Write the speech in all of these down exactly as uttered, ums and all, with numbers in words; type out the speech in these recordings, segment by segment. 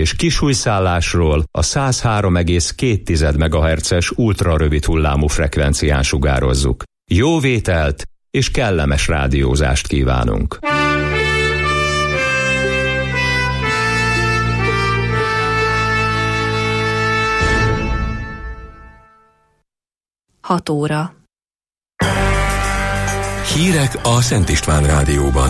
és kisújszállásról a száz három egész két megahertzes ultrarövid hullámú frekvencián sugározzuk. Jó vételt és kellemes rádiózást kívánunk! hat óra. Hírek a Szent István Rádióban.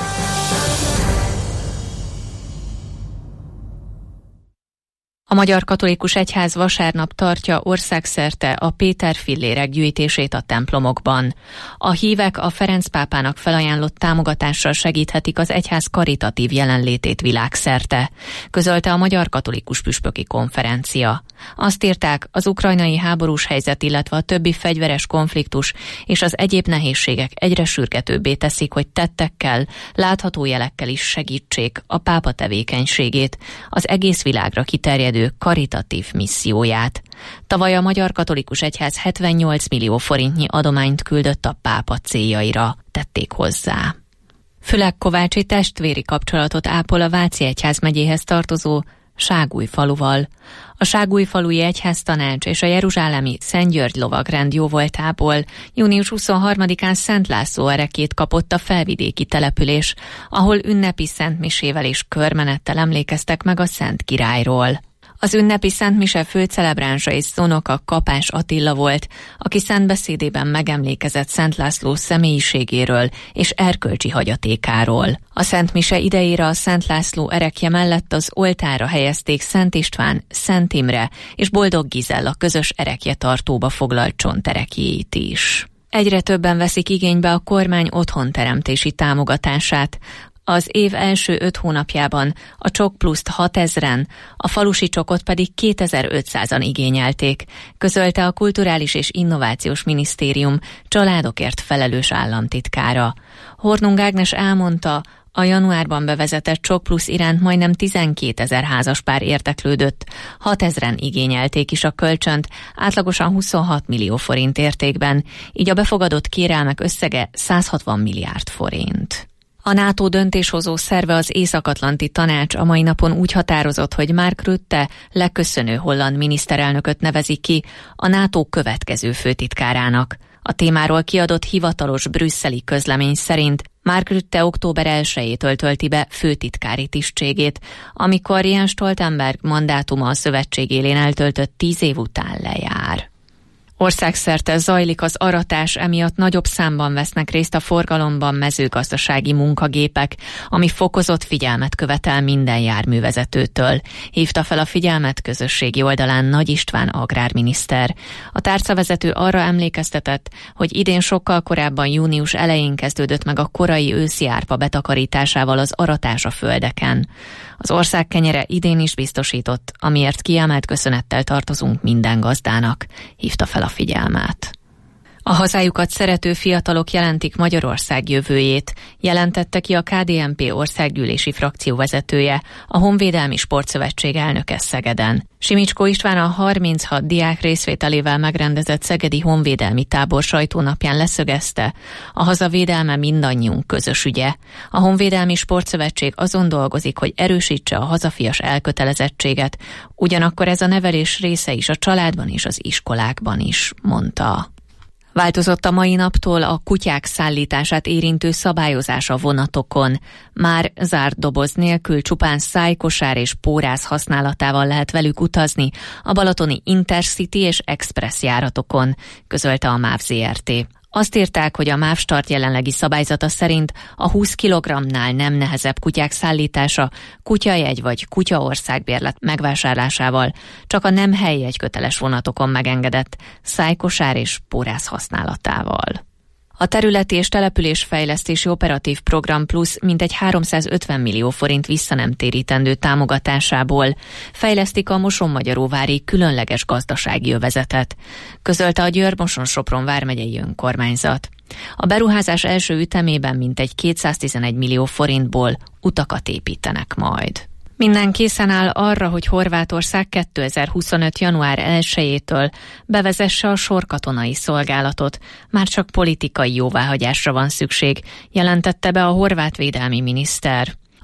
A Magyar Katolikus Egyház vasárnap tartja országszerte a Péter-fillérek gyűjtését a templomokban. A hívek a Ferenc pápának felajánlott támogatással segíthetik az egyház karitatív jelenlétét világszerte, közölte a Magyar Katolikus Püspöki Konferencia. Azt írták, az ukrajnai háborús helyzet, illetve a többi fegyveres konfliktus és az egyéb nehézségek egyre sürgetőbbé teszik, hogy tettekkel, látható jelekkel is segítsék a pápa tevékenységét, az egész világra kiterjedő karitatív misszióját. Tavaly a Magyar Katolikus Egyház hetvennyolc millió forintnyi adományt küldött a pápa céljaira, tették hozzá. Fülek Kovácsi testvéri kapcsolatot ápol a Váci egyházmegyéhez tartozó Ságújfaluval. A Ságújfalui Egyháztanács és a jeruzsálemi Szent György lovagrend jóvoltából június huszonharmadikán Szent László erekét kapott a felvidéki település, ahol ünnepi szentmisével és körmenettel emlékeztek meg a Szent Királyról. Az ünnepi szentmise főcelebránsa és szónoka Kapás Attila volt, aki szentbeszédében megemlékezett Szent László személyiségéről és erkölcsi hagyatékáról. A szentmise idejére a Szent László erekje mellett az oltárra helyezték Szent István, Szent Imre és Boldog Gizella közös erekjetartóba foglalt csonterekjét is. Egyre többen veszik igénybe a kormány otthonteremtési támogatását. Az év első öt hónapjában a Csok Pluszt hatezren, a falusi csokot pedig kétezer-ötszázan igényelték, közölte a Kulturális és Innovációs Minisztérium családokért felelős államtitkára. Hornung Ágnes elmondta, a januárban bevezetett Csok Plusz iránt majdnem tizenkétezer házaspár érdeklődött, hatezren igényelték is a kölcsönt, átlagosan huszonhat millió forint értékben, így a befogadott kérelmek összege száz hatvan milliárd forint. A NATO döntéshozó szerve, az Észak-Atlanti Tanács a mai napon úgy határozott, hogy Mark Rutte leköszönő holland miniszterelnököt nevezi ki a NATO következő főtitkárának. A témáról kiadott hivatalos brüsszeli közlemény szerint Mark Rutte október elsejétől tölti be főtitkári tisztségét, amikor Jens Stoltenberg mandátuma a szövetség élén eltöltött tíz év után lejár. Országszerte zajlik az aratás, emiatt nagyobb számban vesznek részt a forgalomban mezőgazdasági munkagépek, ami fokozott figyelmet követel minden járművezetőtől, hívta fel a figyelmet közösségi oldalán Nagy István agrárminiszter. A tárcavezető arra emlékeztetett, hogy idén sokkal korábban június elején kezdődött meg a korai őszi árpa betakarításával az aratás a földeken. Az ország kenyere idén is biztosított, amiért kiemelt köszönettel tartozunk minden gazdának, hívta fel a figyelmet. A hazájukat szerető fiatalok jelentik Magyarország jövőjét, jelentette ki a ká dé en pé országgyűlési frakcióvezetője, a Honvédelmi Sportszövetség elnöke Szegeden. Simicskó István a harminchat diák részvételével megrendezett szegedi honvédelmi tábor sajtónapján leszögezte, a hazavédelme mindannyiunk közös ügye. A Honvédelmi Sportszövetség azon dolgozik, hogy erősítse a hazafias elkötelezettséget, ugyanakkor ez a nevelés része is a családban és az iskolákban is, mondta. Változott a mai naptól a kutyák szállítását érintő szabályozás a vonatokon. Már zárt doboz nélkül csupán szájkosár és póráz használatával lehet velük utazni a balatoni Intercity és Express járatokon, közölte a MÁV zé er té. Azt írták, hogy a MÁV Start jelenlegi szabályzata szerint a húsz kilogrammnál nem nehezebb kutyák szállítása kutyajegy vagy kutyaországbérlet megvásárlásával csak a nem helyjegy köteles vonatokon megengedett szájkosár és póráz használatával. A Területi és Településfejlesztési Operatív Program Plusz mintegy háromszázötven millió forint visszanemtérítendő támogatásából fejlesztik a Mosonmagyaróvári különleges gazdasági övezetet, közölte a Győr-Moson-Sopron vármegyei önkormányzat. A beruházás első ütemében mintegy kétszáztizenegy millió forintból utakat építenek majd. Minden készen áll arra, hogy Horvátország kétezer-huszonöt. január elsejétől bevezesse a sorkatonai szolgálatot. Már csak politikai jóváhagyásra van szükség, jelentette be a horvát védelmi miniszter.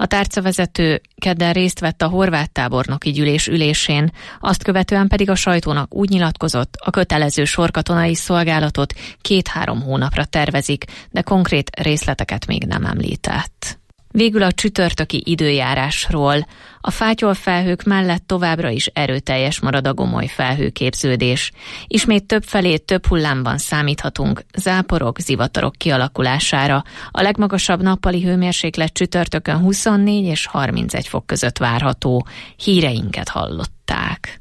A tárcavezető kedden részt vett a horvát tábornoki gyűlés ülésén, azt követően pedig a sajtónak úgy nyilatkozott, a kötelező sorkatonai szolgálatot két-három hónapra tervezik, de konkrét részleteket még nem említett. Végül a csütörtöki időjárásról. A fátyolfelhők mellett továbbra is erőteljes marad a gomoly felhőképződés. Ismét többfelé több hullámban számíthatunk záporok, zivatarok kialakulására. A legmagasabb nappali hőmérséklet csütörtökön huszonnégy és harmincegy fok között várható. Híreinket hallották.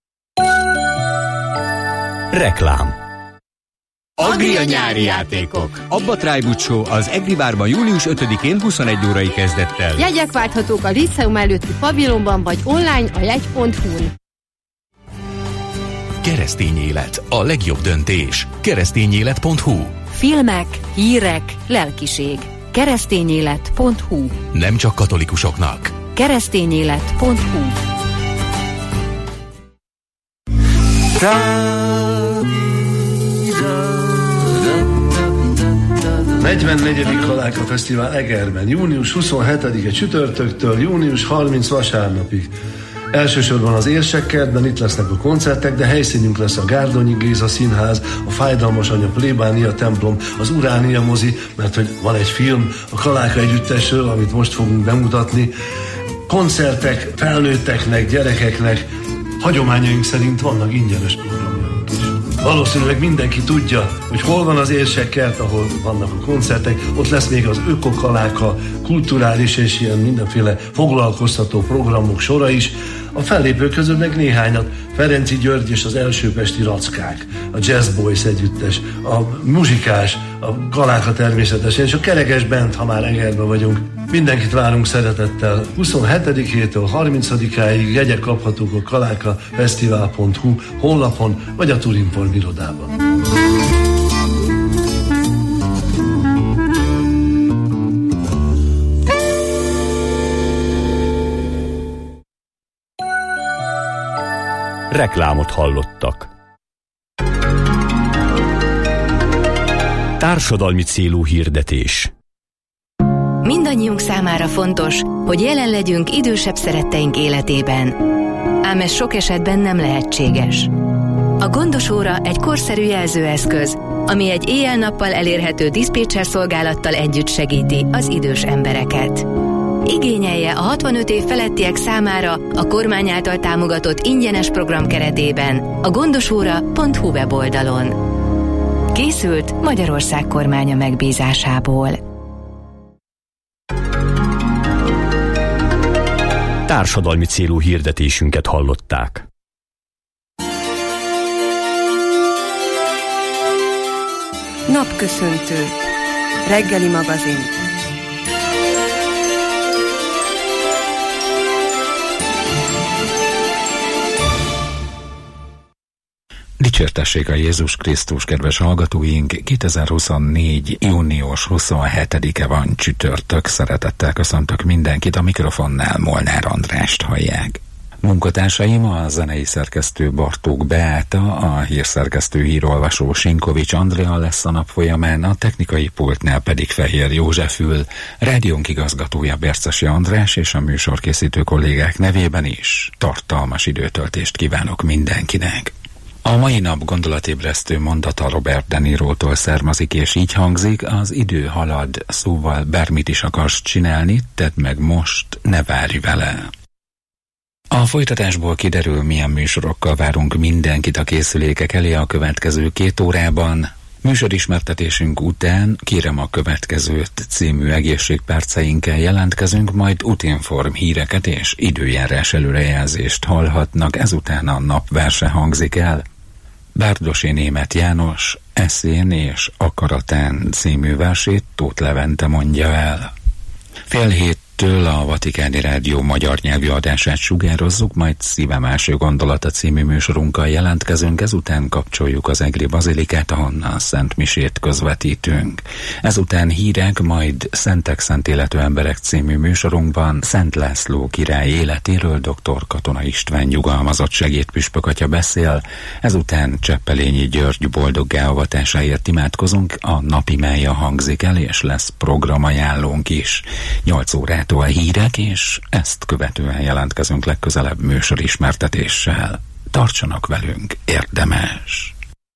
Reklám. Agria nyári játékok. Abba Trájbut Show az Egribárban július ötödikén huszonegy órai kezdettel. Jegyek válthatók a Liceum előtti pavilonban vagy online a jegy pont hu-n. Keresztény élet. A legjobb döntés. keresztényélet pont hu. Filmek, hírek, lelkiség. keresztényélet pont hu. Nem csak katolikusoknak. keresztényélet pont hu. negyvennegyedik Kaláka Fesztivál Egerben, június huszonhetedike csütörtöktől június harmincadikáig vasárnapig. Elsősorban az Érsekkertben itt lesznek a koncertek, de helyszínünk lesz a Gárdonyi Géza Színház, a Fájdalmas Anya plébánia templom, az Uránia mozi, mert hogy van egy film a Kaláka együttesről, amit most fogunk bemutatni. Koncertek felnőtteknek, gyerekeknek, hagyományaink szerint vannak ingyenes programok is. Valószínűleg mindenki tudja, hogy hol van az Érsekkert, ahol vannak a koncertek, ott lesz még az Ökokaláka, kulturális és ilyen mindenféle foglalkoztató programok sora is. A fellépők közül meg néhányat, Ferenci György és az Elsőpesti Rackák, a Jazz Boys együttes, a muzsikás, a Kaláka természetesen, és a Kerekes Band, ha már Egerben vagyunk. Mindenkit várunk szeretettel. huszonhetedikétől harmincadikáig jegyek kaphatók a kaláka fesztivál pont hu honlapon, vagy a Turinform irodában. Reklámot hallottak. Társadalmi célú hirdetés. Mindannyiunk számára fontos, hogy jelen legyünk idősebb szeretteink életében. Ám ez sok esetben nem lehetséges. A Gondos Óra egy korszerű jelzőeszköz, ami egy éjjel-nappal elérhető diszpécser szolgálattal együtt segíti az idős embereket. Igényelje a hatvanöt év felettiek számára a kormány által támogatott ingyenes program keretében a gondosóra pont hu weboldalon. Készült Magyarország kormánya megbízásából. Társadalmi célú hirdetésünket hallották. Napköszöntő. Reggeli magazin. Dicsértessék a Jézus Krisztus, kedves hallgatóink! kétezer-huszonnégy. június huszonhetedike van, csütörtök. Szeretettel köszöntök mindenkit, a mikrofonnál Molnár Andrást hallják. Munkatársaim a zenei szerkesztő Bartók Beáta, a hírszerkesztő hírolvasó Sinkovics Andrea lesz a nap folyamán, a technikai pultnál pedig Fehér József ül, rádiónk igazgatója Bercesi András és a műsorkészítő kollégák nevében is tartalmas időtöltést kívánok mindenkinek. A mai nap gondolatébresztő mondata Robert De Nirótól származik, és így hangzik: az idő halad, szóval bármit is akarsz csinálni, tedd meg most, ne várj vele. A folytatásból kiderül, milyen műsorokkal várunk mindenkit a készülékek elé a következő két órában. Műsorismertetésünk után Kérem a következőt című egészségperceinkkel jelentkezünk, majd Utinform híreket és időjárás előrejelzést hallhatnak, ezután a napverse hangzik el. Bárdossy Németh János Eszén és Akaratán című versét Tóth Levente mondja el. Fél héttől a Vatikáni Rádió magyar nyelvű adását sugározzuk, majd Szívem első gondolata című műsorunkkal jelentkezünk, ezután kapcsoljuk az egri bazilikát, ahonnan Szent Misét közvetítünk. Ezután hírek, majd Szentek Szent Életű Emberek című műsorunkban Szent László király életéről dr. Katona István nyugalmazott segédpüspök atya beszél, ezután Cseppelényi György boldoggá avatásáért imádkozunk, a napi mája hangzik el, és lesz programajánlónk is. nyolc órától Mától hírek, és ezt követően jelentkezünk legközelebb műsorismertetéssel. Tartsanak velünk, érdemes!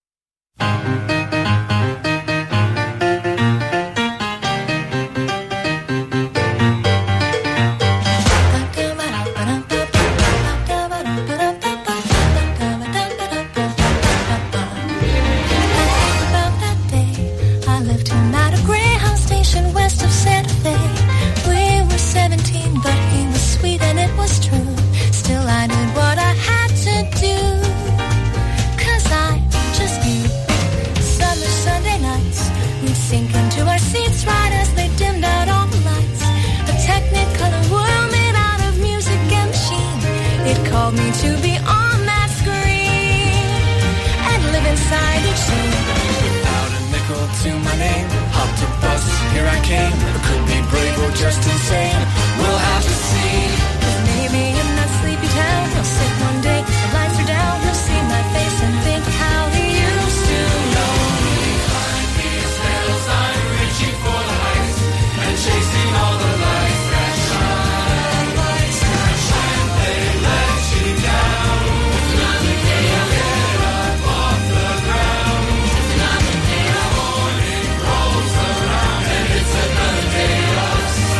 Just insane, we'll have to see. Maybe in that sleepy town, I'll sit one day, the lights are down, you'll see my face and think how he used to know me. Behind these hills, I'm reaching for the heights and chasing all the lights that shine. Lights that shine, they let you down. It's another day I'll get up off the ground. It's another day the morning rolls around, and it's another day of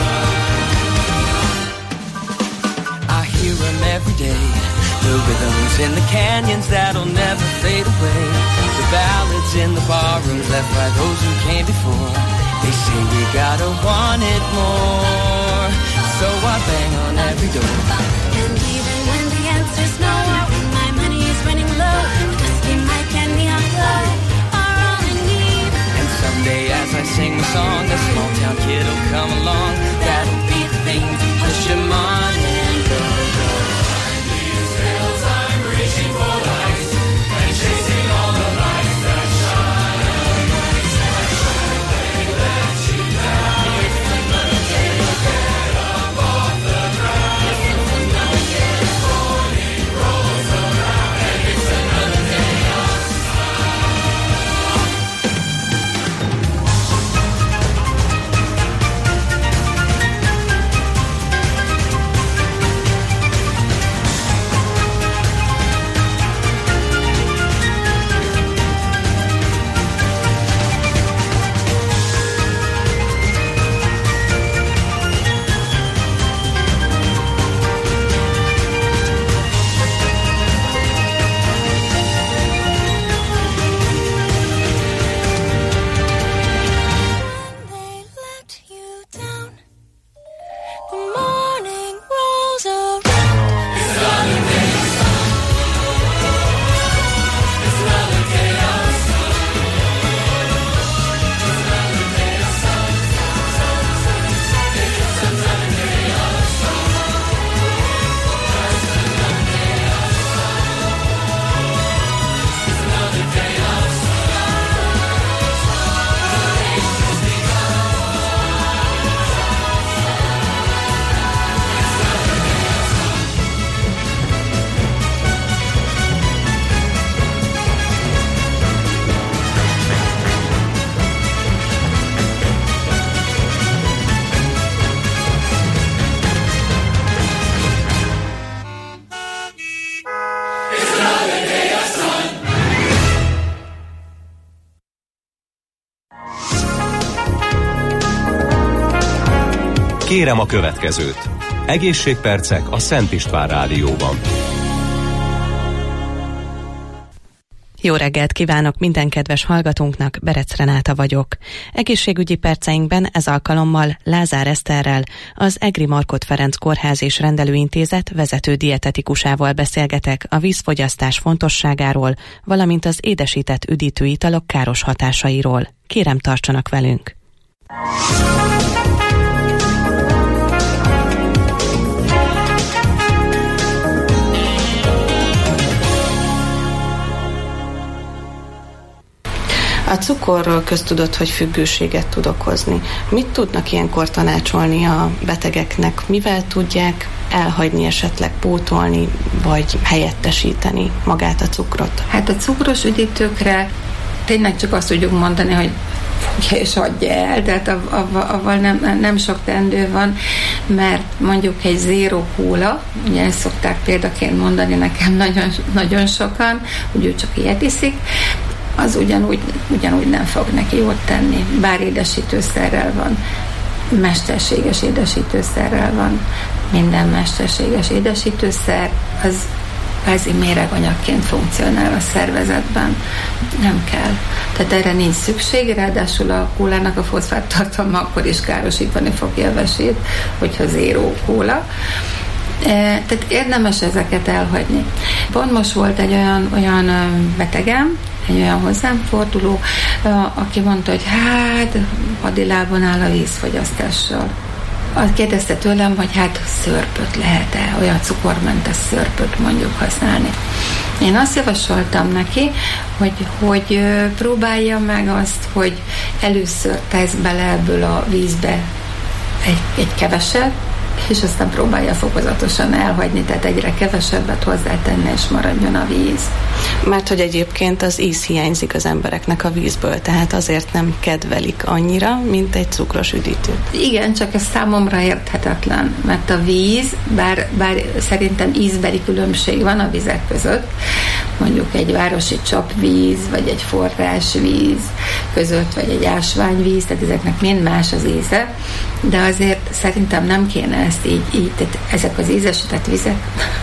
every day. The rhythms in the canyons that'll never fade away. The ballads in the barrooms left by those who came before. They say we gotta want it more, so I bang on every door. And even when the answer's no, or when my money is running low, a dusty mic and neon glow are all I need. And someday as I sing the song, a small town kid'll come along. That'll be the thing to push him on and go. I'm reaching for lights and chasing all the lights that shine. Lights that shine, they let you down. It's another day to get up off the ground. It's another day the morning rolls around, and it's another day of Kérem a következőt. Egészségpercek a Szent István Rádióban. Jó reggelt kívánok minden kedves hallgatónknak, Berec Renáta vagyok. Egészségügyi perceinkben ez alkalommal Lázár Eszterrel, az Egri Markhot Ferenc Kórház és Rendelőintézet vezető dietetikusával beszélgetek a vízfogyasztás fontosságáról, valamint az édesített üdítő italok káros hatásairól. Kérem, tartsanak velünk! A cukorról köztudott, hogy függőséget tud okozni. Mit tudnak ilyenkor tanácsolni a betegeknek? Mivel tudják elhagyni, esetleg pótolni, vagy helyettesíteni magát a cukrot? Hát a cukros üdítőkre tényleg csak azt tudjuk mondani, hogy fogja és adja el, tehát avval nem, nem sok teendő van, mert mondjuk egy zero kóla, ugye ezt szokták példaként mondani nekem nagyon, nagyon sokan, hogy ő csak ilyet iszik, az ugyanúgy, ugyanúgy nem fog neki jót tenni, bár édesítőszerrel van, mesterséges édesítőszerrel van, minden mesterséges édesítőszer, az kvázi méreganyagként funkcionál a szervezetben. Nem kell. Tehát erre nincs szükség, ráadásul a kólának a foszfát tartalma akkor is károsítani fogja a vesét, hogyha zéró kóla. Tehát érdemes ezeket elhagyni. Pont most volt egy olyan, olyan betegem, egy olyan hozzám forduló, aki mondta, hogy hát hadilában áll a vízfogyasztással. Azt kérdezte tőlem, hogy hát szörpöt lehet-e, olyan cukormentes szörpöt mondjuk használni. Én azt javasoltam neki, hogy, hogy próbálja meg azt, hogy először tesz bele ebből a vízbe egy, egy keveset, és aztán próbálja fokozatosan elhagyni, tehát egyre kevesebbet hozzátenni, és maradjon a víz. Mert hogy egyébként az íz hiányzik az embereknek a vízből, tehát azért nem kedvelik annyira, mint egy cukros üdítőt. Igen, csak ez számomra érthetetlen, mert a víz, bár, bár szerintem ízbeli különbség van a vizek között, mondjuk egy városi csapvíz, vagy egy forrásvíz között, vagy egy ásványvíz, tehát ezeknek mind más az íze, de azért szerintem nem kéne ezt így, így tehát ezek az ízesített vizek,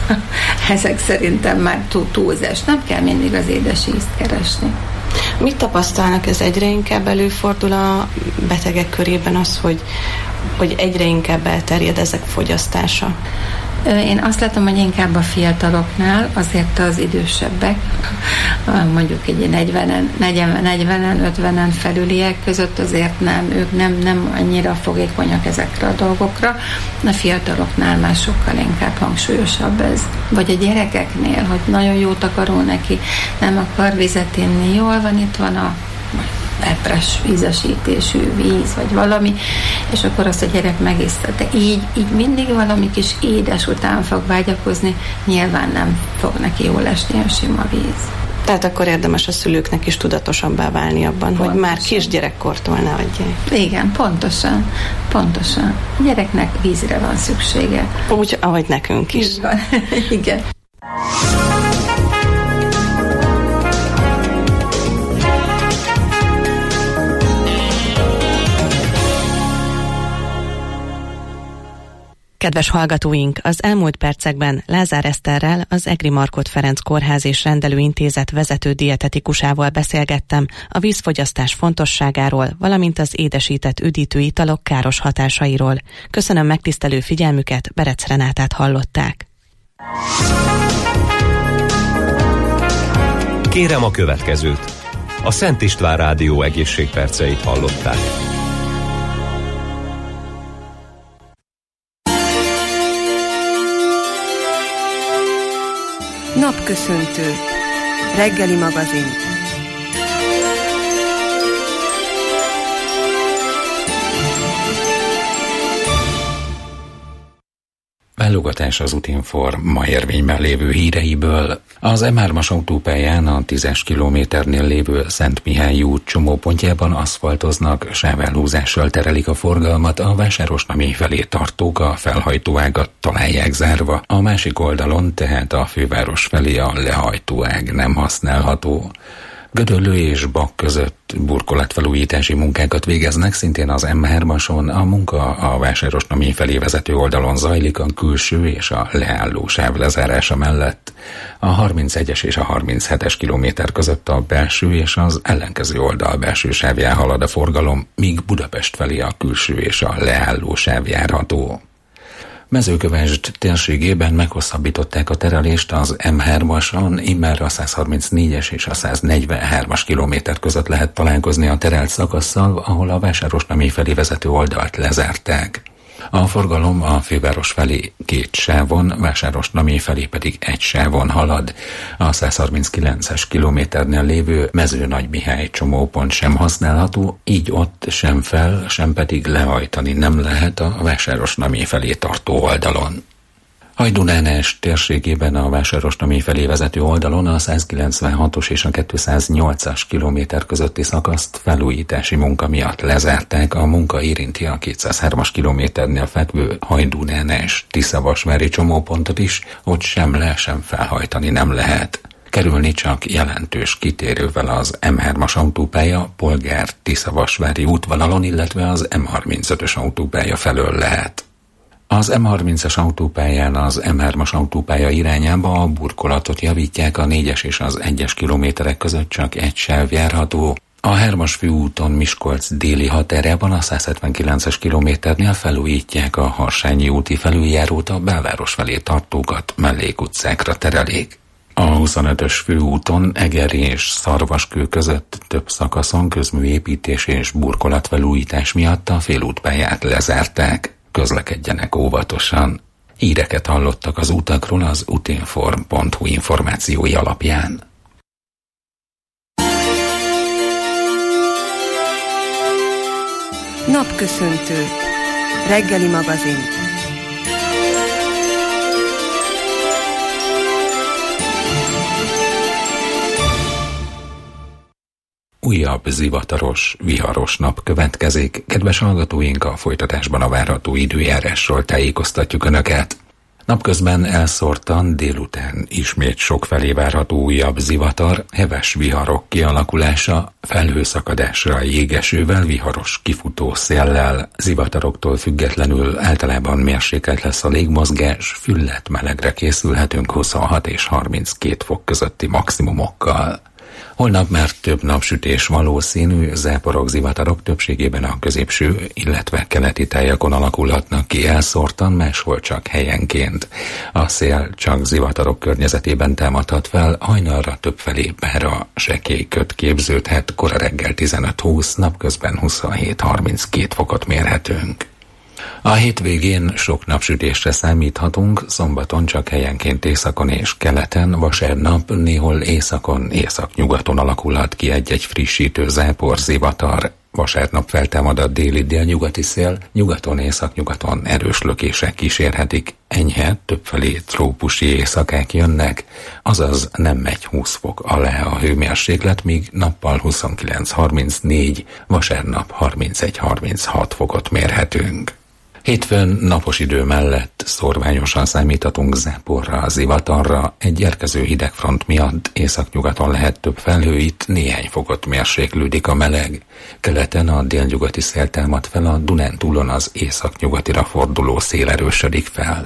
ezek szerintem már túl, túlzás. Nem kell mindig az édes ízt keresni. Mit tapasztalnak, ez egyre inkább előfordul a betegek körében az, hogy, hogy egyre inkább elterjed ezek fogyasztása? Én azt látom, hogy inkább a fiataloknál, azért az idősebbek, mondjuk egy negyvenen, ötvenen felüliek között azért nem, ők nem, nem annyira fogékonyak ezekre a dolgokra. A fiataloknál már sokkal inkább hangsúlyosabb ez. Vagy a gyerekeknél, hogy nagyon jót akaró neki, nem akar vizet inni, jól van, itt van a epres ízesítésű víz, vagy valami, és akkor azt a gyerek megiszta. De így, így mindig valami kis édes után fog vágyakozni, nyilván nem fog neki jól esni a sima víz. Tehát akkor érdemes a szülőknek is tudatosabbá válni abban, pontosan, hogy már kisgyerekkortól ne adják. Igen, pontosan, pontosan. A gyereknek vízre van szüksége. Úgy, ahogy nekünk is. Igen. Kedves hallgatóink, az elmúlt percekben Lázár Eszterrel, az Egri Markhot Ferenc Kórház és Rendelőintézet vezető dietetikusával beszélgettem a vízfogyasztás fontosságáról, valamint az édesített üdítő italok káros hatásairól. Köszönöm megtisztelő figyelmüket, Berec Renátát hallották. Kérem a következőt. A Szent István Rádió egészségperceit hallották. Napköszöntő. Reggeli magazin. Válogatás az Utinform ma érvényben lévő híreiből. Az em hármas autópályán a tízes kilométernél lévő Szent Mihály út csomópontjában aszfaltoznak, sávelhúzással terelik a forgalmat, a Vásárosnamély felé tartók a felhajtóágat találják zárva. A másik oldalon, tehát a főváros felé a lehajtóág nem használható. Gödöllő és Bak között burkolatfelújítási munkákat végeznek, szintén az em hármason. A munka a Vásárosnamély felé vezető oldalon zajlik, a külső és a leálló sáv lezárása mellett. A harmincegyes és a harminchetes kilométer között a belső és az ellenkező oldal belső sávján halad a forgalom, míg Budapest felé a külső és a leálló sáv járható. Mezőkövesd térségében meghosszabbították a terelést az em hármason, immár a százharmincnégyes és a száznegyvenhármas kilométer között lehet találkozni a terelt szakasszal, ahol a Vásárosnamély felé vezető oldalt lezárták. A forgalom a főváros felé két sávon, Vásárosnamély felé pedig egy sávon halad. A százharminckilences kilométernél lévő Mezőnagymihály csomópont sem használható, így ott sem fel, sem pedig lehajtani nem lehet a Vásárosnamély felé tartó oldalon. Hajdú-Nánes térségében a Vásárostomi felé vezető oldalon a százkilencvenhatos és a kétszáznyolcas kilométer közötti szakaszt felújítási munka miatt lezárták. A munka érinti a kétszázhármas kilométernél fekvő Hajdú-Nánes-Tiszavasvári csomópontot is, ott sem le, sem felhajtani nem lehet. Kerülni csak jelentős kitérővel az M hármas autópálya Polgár-Tiszavasvári útvonalon, illetve az M harmincötös autópálya felől lehet. Az M harmincas autópályán az M hármas autópálya irányába a burkolatot javítják, a négyes és az egyes kilométerek között csak egy sáv járható. A hármas főúton Miskolc déli határában a százhetvenkilences kilométernél felújítják a Harsányi úti felüljárót, a belváros felé tartókat mellékutcákra terelik. A huszonötös főúton Eger és Szarvaskő között több szakaszon közműépítés és burkolatfelújítás miatt a félútpályát lezárták. Közlekedjenek óvatosan. Híreket hallottak az utakról az utinform pont hu információi alapján. Napköszöntő. Reggeli magazin. Újabb zivataros, viharos nap következik. Kedves hallgatóink, a folytatásban a várható időjárásról tájékoztatjuk Önöket. Napközben elszórtan délután ismét sokfelé várható újabb zivatar, heves viharok kialakulása, felhőszakadásra, jégesővel, viharos kifutó széllel, zivataroktól függetlenül általában mérsékelt lesz a légmozgás, füllet melegre készülhetünk huszonhat és harminckét fok közötti maximumokkal. Holnap már több napsütés valószínű, záporok, zivatarok többségében a középső, illetve keleti tájakon alakulhatnak ki elszórtan, máshol csak helyenként. A szél csak zivatarok környezetében támadhat fel, hajnalra többfelé bár a sekély köd képződhet, kora reggel tizenöt-húsz, napközben huszonhét harminckét fokot mérhetünk. A hétvégén sok napsütésre számíthatunk, szombaton csak helyenként északon és keleten, vasárnap néhol északon, északnyugaton alakulhat ki egy-egy frissítő zápor, zivatar. Vasárnap feltámad a déli délnyugati szél, nyugaton, északnyugaton erős lökések kísérhetik, enyhe, többfelé trópusi éjszakák jönnek, azaz nem megy húsz fok alá a hőmérséklet, míg nappal huszonkilenc harmincnégy, vasárnap harmincegy harminchat fokot mérhetünk. Hétfőn napos idő mellett szórványosan számíthatunk záporra, zivatarra, egy érkező hidegfront miatt északnyugaton lehet több felhő, itt néhány fokot mérséklődik a meleg. Keleten a délnyugati szél támad fel, a Dunántúlon az északnyugatira forduló szél erősödik fel.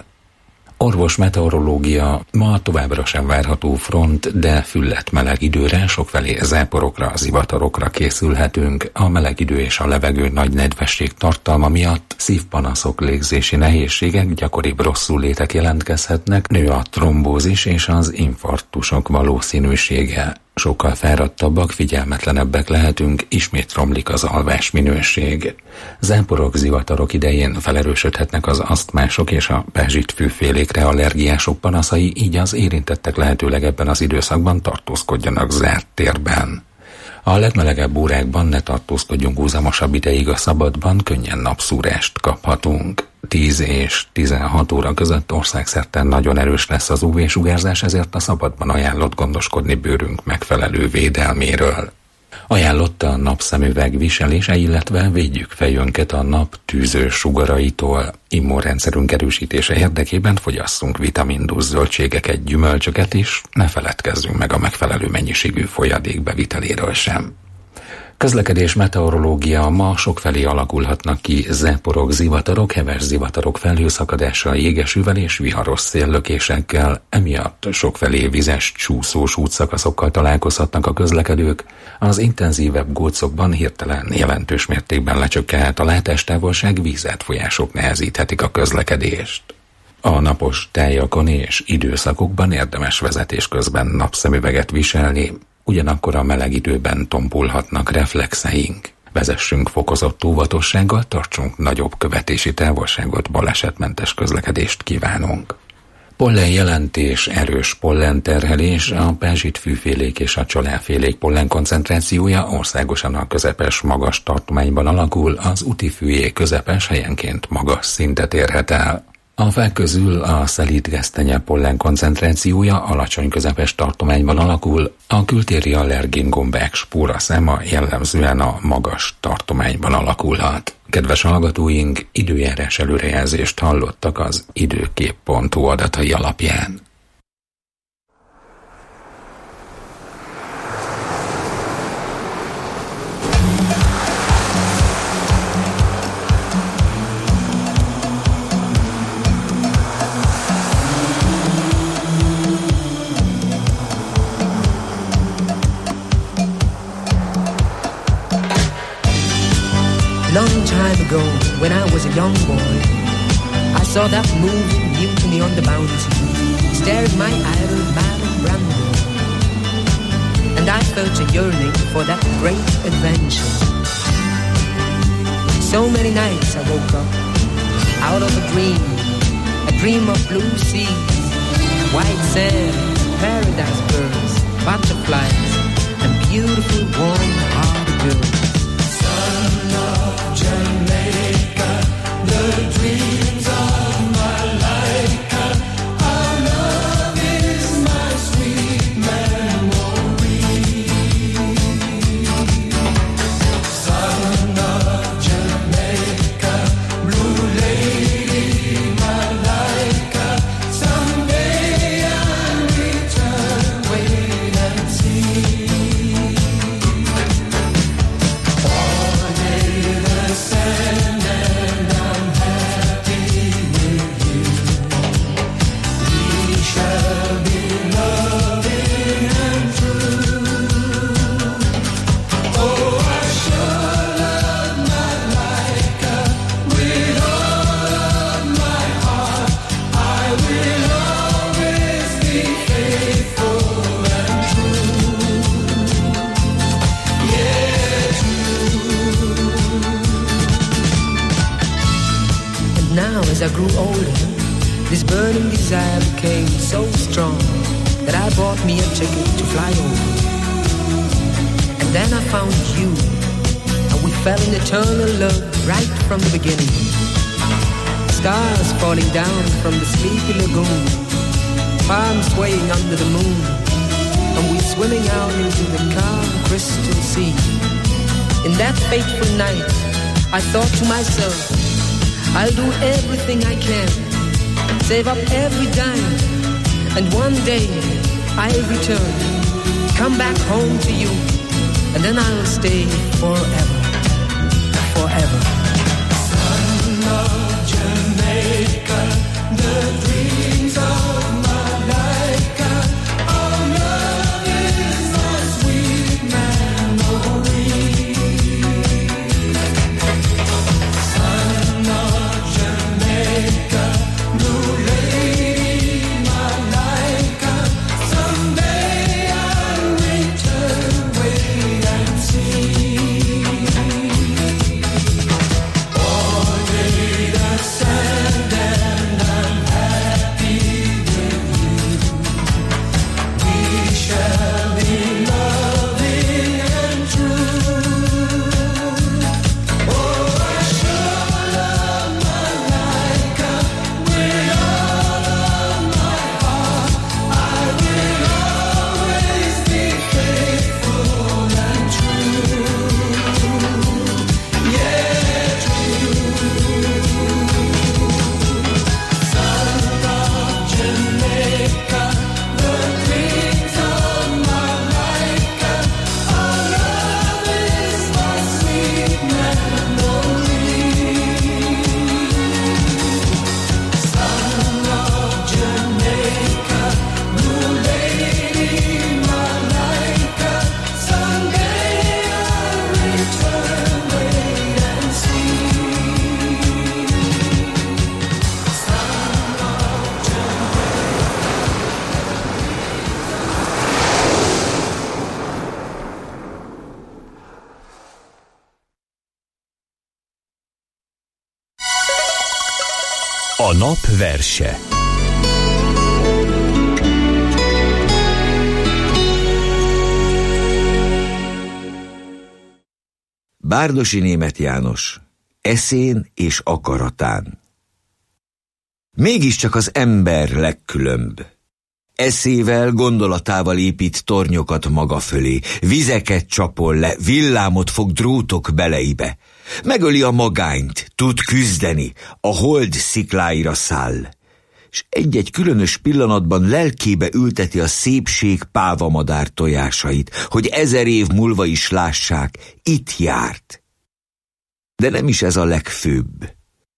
Orvos meteorológia, ma továbbra sem várható front, de füllet meleg időre, sokfelé záporokra, zivatarokra készülhetünk. A meleg idő és a levegő nagy nedvesség tartalma miatt szívpanaszok, légzési nehézségek, gyakoribb rosszullétek jelentkezhetnek, nő a trombózis és az infarktusok valószínűsége. Sokkal fáradtabbak, figyelmetlenebbek lehetünk, ismét romlik az alvás minőség. Záporok, zivatarok idején felerősödhetnek az asztmások és a pázsitfűfélékre allergiások panaszai, így az érintettek lehetőleg ebben az időszakban tartózkodjanak zárt térben. A legmelegebb órákban ne tartózkodjunk húzamosabb ideig a szabadban, könnyen napszúrást kaphatunk. tíz és tizenhat óra között országszerte nagyon erős lesz az ú vé-sugárzás, ezért a szabadban ajánlott gondoskodni bőrünk megfelelő védelméről. Ajánlott a napszemüveg viselése, illetve védjük fejünket a nap tűző sugaraitól. Immunrendszerünk erősítése érdekében fogyasszunk vitamindús zöldségeket, gyümölcsöket is, ne feledkezzünk meg a megfelelő mennyiségű folyadék beviteléről sem. Közlekedés, meteorológia, ma sokfelé alakulhatnak ki záporok, zivatarok, heves zivatarok felhőszakadással, jégesővel és viharos széllökésekkel, emiatt sokfelé vizes, csúszós útszakaszokkal találkozhatnak a közlekedők. Az intenzívebb gócokban hirtelen jelentős mértékben lecsökkenhet a látástávolság, vízátfolyások nehezíthetik a közlekedést. A napos tájakon és időszakokban érdemes vezetés közben napszemüveget viselni, ugyanakkor a meleg időben tompulhatnak reflexeink. Vezessünk fokozott óvatossággal, tartsunk nagyobb követési távolságot, balesetmentes közlekedést kívánunk. Pollen jelentés, erős pollenterhelés, a pázsitfűfélék és a családfélék pollen koncentrációja országosan a közepes magas tartományban alakul, az útifűjé közepes, helyenként magas szintet érhet el. A fák közül a szelídgesztenye pollen koncentrációja alacsony közepes tartományban alakul, a kültéri allergén gomba expóra száma jellemzően a magas tartományban alakulhat. Kedves hallgatóink, időjárás előrejelzést hallottak az időkép pont hu adatai alapján. Long time ago, when I was a young boy, I saw that moving mutiny on the bounty, stared my idol Marlon Brando, and I felt a yearning for that great adventure. So many nights I woke up out of a dream, a dream of blue seas, white sand, paradise birds, butterflies, and beautiful warm-hearted girls. Jamaica, the dreams of my life. Our love is my sweet memory. Son of Jamaica, blue lady, my like. Someday I'll return, wait and see. As I grew older, this burning desire became so strong that I bought me a ticket to fly over. And then I found you, and we fell in eternal love right from the beginning. Stars falling down from the sleepy lagoon, palms swaying under the moon, and we swimming out into the calm crystal sea. In that fateful night, I thought to myself, I'll do everything I can, save up every dime, and one day I'll return, come back home to you, and then I'll stay forever, forever. Son of Jamaica, the dreams of my life, our love is my sweet memory. A nap verse. Bárdossy Németh János, eszén és akaratán. Mégiscsak az ember legkülönbb. Eszével, gondolatával épít tornyokat maga fölé, vizeket csapol le, villámot fog drótok beleibe. Megöli a magányt, tud küzdeni, a hold szikláira száll. S egy-egy különös pillanatban lelkébe ülteti a szépség pávamadár tojásait, hogy ezer év múlva is lássák, itt járt. De nem is ez a legfőbb.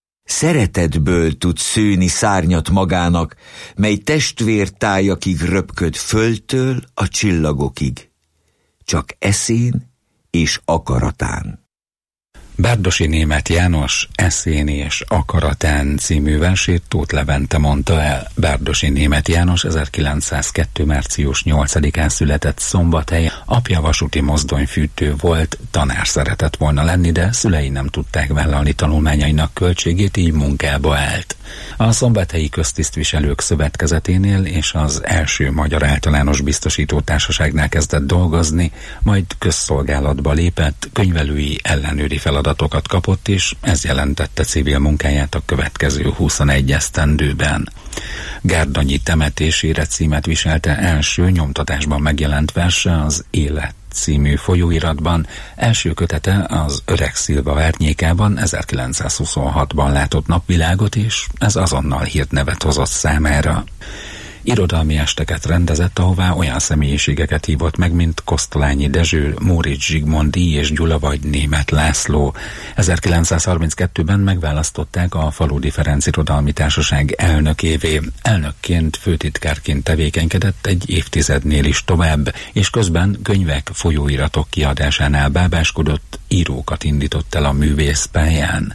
Szeretetből tud szőni szárnyat magának, mely testvértájakig röpköd földtől a csillagokig. Csak eszén és akaratán. Bárdossy Németh János Eszén és akaratán című versét Tóth Levente mondta el. Bárdossy Németh János ezerkilencszázkettő. március nyolcadikán született Szombathelyen. Apja vasúti mozdonyfűtő volt, tanár szeretett volna lenni, de szülei nem tudták vállalni tanulmányainak költségét, így munkába állt. A Szombathelyi Köztisztviselők Szövetkezeténél és az első Magyar Általános Biztosító Társaságnál kezdett dolgozni, majd közszolgálatba lépett, könyvelői ellenőri feladatokat kapott, és ez jelentette civil munkáját a következő huszonegy esztendőben. Gárdanyi temetésére címet viselte első nyomtatásban megjelent verse az Élet című folyóiratban, első kötete az Öreg Szilva árnyékában ezerkilencszázhuszonhatban látott napvilágot, és ez azonnal hírnevet hozott számára. Irodalmi esteket rendezett, ahová olyan személyiségeket hívott meg, mint Kosztolányi Dezső, Móricz Zsigmond díj és Gyula vagy Németh László. ezerkilencszázharminckettőben megválasztották a Faludi Ferenc Irodalmi Társaság elnökévé. Elnökként, főtitkárként tevékenykedett egy évtizednél is tovább, és közben könyvek, folyóiratok kiadásánál bábáskodott, írókat indított el a művészpályán.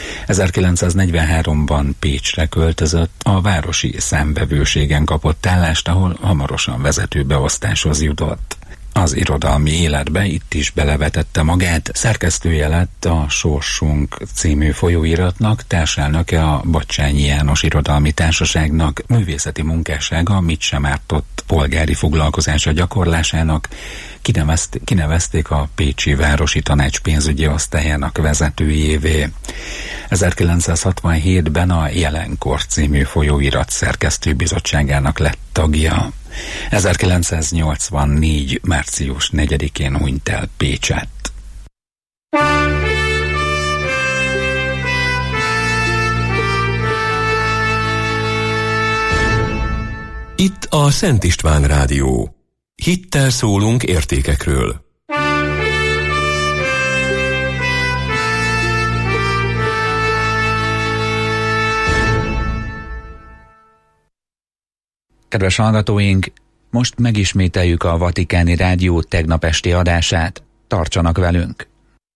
ezerkilencszáznegyvenháromban Pécsre költözött, a városi számvevőségen kapott állást, ahol hamarosan vezetőbeosztáshoz jutott. Az irodalmi életbe itt is belevetette magát, szerkesztője lett a Sorsunk című folyóiratnak, társelnöke a Batthyány János Irodalmi Társaságnak, művészeti munkássága mit sem ártott polgári foglalkozása gyakorlásának, Kinevezt, kinevezték a Pécsi Városi Tanács pénzügyi osztályának vezetőjévé. ezerkilencszázhatvanhétben a Jelenkor című folyóirat szerkesztőbizottságának lett tagja. ezerkilencszáznyolcvannégy. március negyedikén hunyt el Pécsett. Itt a Szent István Rádió. Hittel szólunk értékekről. Kedves hallgatóink, most megismételjük a Vatikáni Rádió tegnap esti adását. Tartsanak velünk!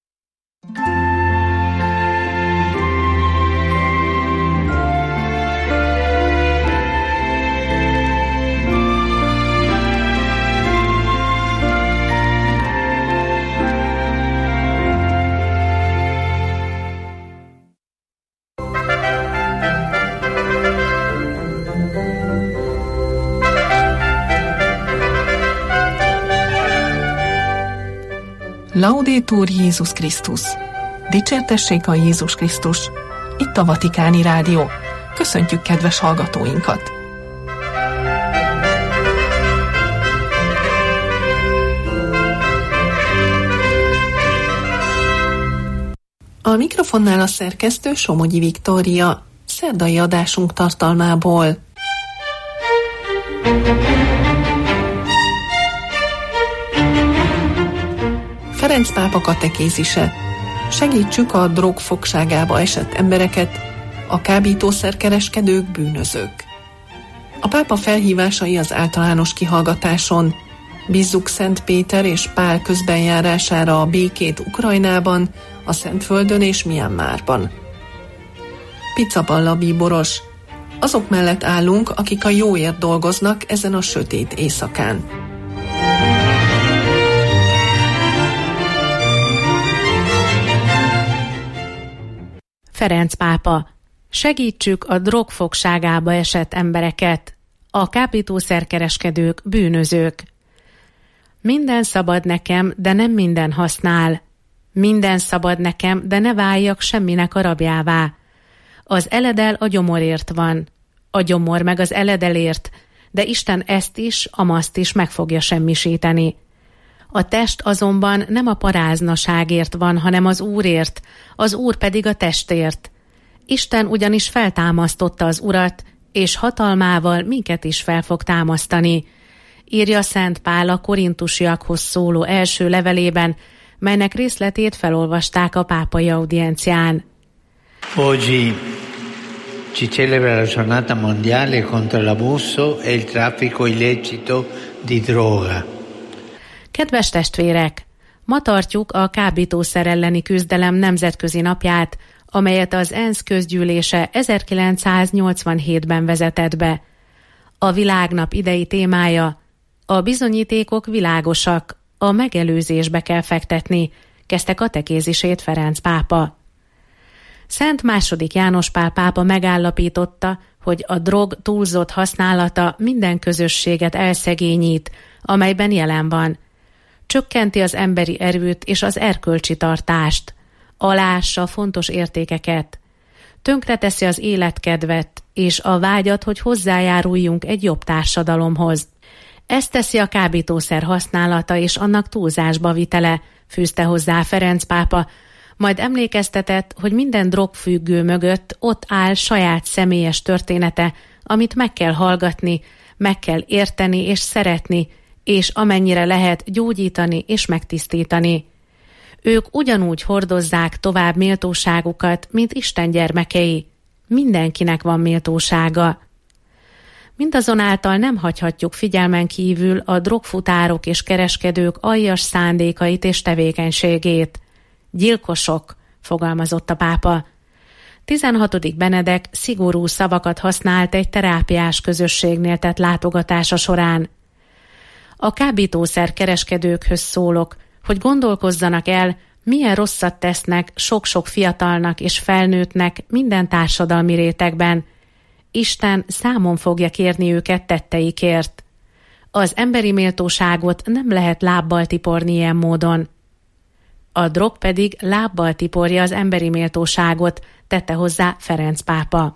Laudetur Jézus Krisztus! Dicsértessék a Jézus Krisztus! Itt a Vatikáni Rádió. Köszöntjük kedves hallgatóinkat! A mikrofonnál a szerkesztő Somogyi Viktória, szerdai adásunk tartalmából. Ferenc pápa katekézise. Segítsük a drog fogságába esett embereket, a kábítószerkereskedők, bűnözők. A pápa felhívásai az általános kihallgatáson. Bízzuk Szent Péter és Pál közbenjárására a békét Ukrajnában, a Szentföldön és Myanmarban. Picaballa bíboros. Azok mellett állunk, akik a jóért dolgoznak ezen a sötét éjszakán. Ferenc pápa. Segítsük a drog fogságába esett embereket, a kábítószerkereskedők, bűnözők. Minden szabad nekem, de nem minden használ. Minden szabad nekem, de ne váljak semminek a rabjává. Az eledel a gyomorért van. A gyomor meg az eledelért, de Isten ezt is, amazt is meg fogja semmisíteni. A test azonban nem a paráznaságért van, hanem az Úrért, az Úr pedig a testért. Isten ugyanis feltámasztotta az Urat, és hatalmával minket is fel fog támasztani, írja Szent Pál a korintusiakhoz szóló első levelében, melynek részletét felolvasták a pápai audiencián. Oggi si celebra la giornata mondiale contro l'abuso e il traffico illecito di droga. Kedves testvérek! Ma tartjuk a kábítószer elleni küzdelem nemzetközi napját, amelyet az ENSZ közgyűlése ezerkilencszáznyolcvanhétben vezetett be. A világnap idei témája: a bizonyítékok világosak, a megelőzésbe kell fektetni, kezdte katekézisét Ferenc pápa. Szent második János Pál pápa megállapította, hogy a drog túlzott használata minden közösséget elszegényít, amelyben jelen van. Csökkenti az emberi erőt és az erkölcsi tartást, alássa fontos értékeket, tönkreteszi az életkedvet és a vágyat, hogy hozzájáruljunk egy jobb társadalomhoz. Ezt teszi a kábítószer használata és annak túlzásba vitele, fűzte hozzá Ferenc pápa, majd emlékeztetett, hogy minden drogfüggő mögött ott áll saját személyes története, amit meg kell hallgatni, meg kell érteni és szeretni, és amennyire lehet gyógyítani és megtisztítani. Ők ugyanúgy hordozzák tovább méltóságukat, mint Isten gyermekei. Mindenkinek van méltósága. Mindazonáltal nem hagyhatjuk figyelmen kívül a drogfutárok és kereskedők aljas szándékait és tevékenységét. Gyilkosok, fogalmazott a pápa. tizenhatodik Benedek szigorú szavakat használt egy terápiás közösségnél tett látogatása során. A kábítószer kereskedőkhöz szólok, hogy gondolkozzanak el, milyen rosszat tesznek sok-sok fiatalnak és felnőttnek minden társadalmi rétegben. Isten számon fogja kérni őket tetteikért. Az emberi méltóságot nem lehet lábbal tiporni ilyen módon. A drog pedig lábbal tiporja az emberi méltóságot, tette hozzá Ferenc pápa.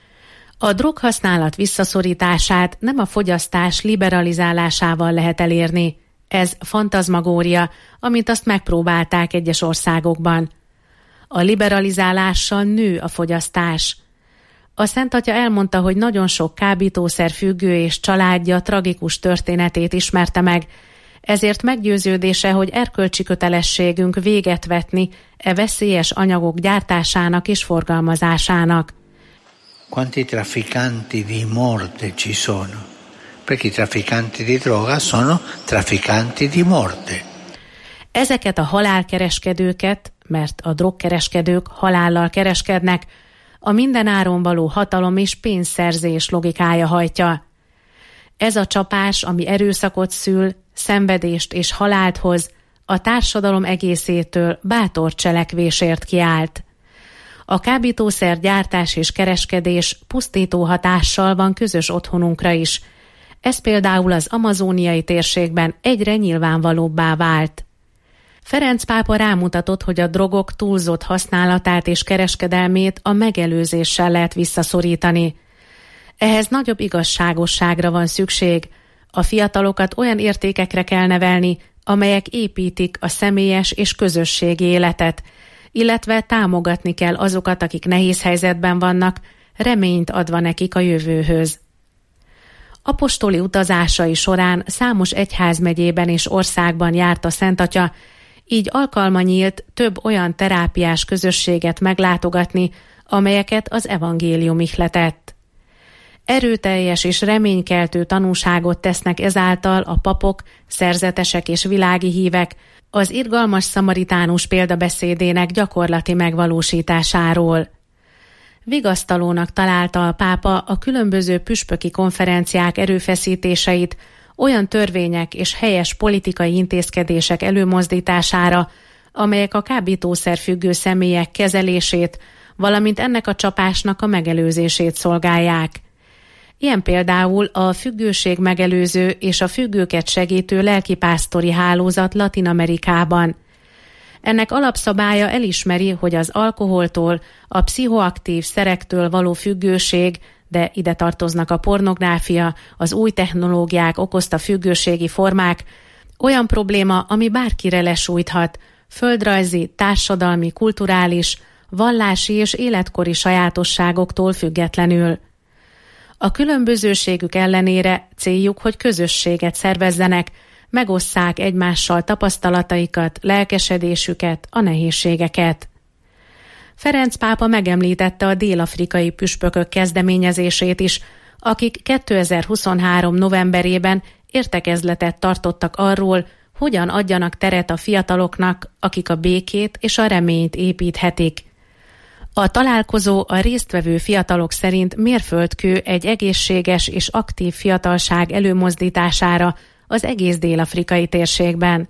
A droghasználat visszaszorítását nem a fogyasztás liberalizálásával lehet elérni. Ez fantazmagória, amit azt megpróbálták egyes országokban. A liberalizálással nő a fogyasztás. A Szent Atya elmondta, hogy nagyon sok kábítószer függő és családja tragikus történetét ismerte meg, ezért meggyőződése, hogy erkölcsi kötelességünk véget vetni e veszélyes anyagok gyártásának és forgalmazásának. Quanti trafficanti di morte ci sono? Perché i trafficanti di droga sono trafficanti di morte. Ezeket a halálkereskedőket, mert a drogkereskedők halállal kereskednek, a mindenáron való hatalom és pénzszerzés logikája hajtja. Ez a csapás, ami erőszakot szül, szenvedést és halált hoz, a társadalom egészétől bátor cselekvésért kiállt. A kábítószer gyártás és kereskedés pusztító hatással van közös otthonunkra is. Ez például az amazóniai térségben egyre nyilvánvalóbbá vált. Ferenc pápa rámutatott, hogy a drogok túlzott használatát és kereskedelmét a megelőzéssel lehet visszaszorítani. Ehhez nagyobb igazságosságra van szükség. A fiatalokat olyan értékekre kell nevelni, amelyek építik a személyes és közösségi életet, illetve támogatni kell azokat, akik nehéz helyzetben vannak, reményt adva nekik a jövőhöz. Apostoli utazásai során számos egyházmegyében és országban járt a Szent Atya, így alkalma nyílt több olyan terápiás közösséget meglátogatni, amelyeket az evangélium ihletett. Erőteljes és reménykeltő tanúságot tesznek ezáltal a papok, szerzetesek és világi hívek az irgalmas szamaritánus példabeszédének gyakorlati megvalósításáról. Vigasztalónak találta a pápa a különböző püspöki konferenciák erőfeszítéseit olyan törvények és helyes politikai intézkedések előmozdítására, amelyek a kábítószer függő személyek kezelését, valamint ennek a csapásnak a megelőzését szolgálják. Ilyen például a függőség megelőző és a függőket segítő lelkipásztori hálózat Latin-Amerikában. Ennek alapszabálya elismeri, hogy az alkoholtól, a pszichoaktív szerektől való függőség de ide tartoznak a pornográfia, az új technológiák okozta függőségi formák, olyan probléma, ami bárkire lesújthat, földrajzi, társadalmi, kulturális, vallási és életkori sajátosságoktól függetlenül. A különbözőségük ellenére céljuk, hogy közösséget szervezzenek, megosszák egymással tapasztalataikat, lelkesedésüket, a nehézségeket. Ferenc pápa megemlítette a dél-afrikai püspökök kezdeményezését is, akik kétezer-huszonhárom novemberében értekezletet tartottak arról, hogyan adjanak teret a fiataloknak, akik a békét és a reményt építhetik. A találkozó a résztvevő fiatalok szerint mérföldkő egy egészséges és aktív fiatalság előmozdítására az egész dél-afrikai térségben.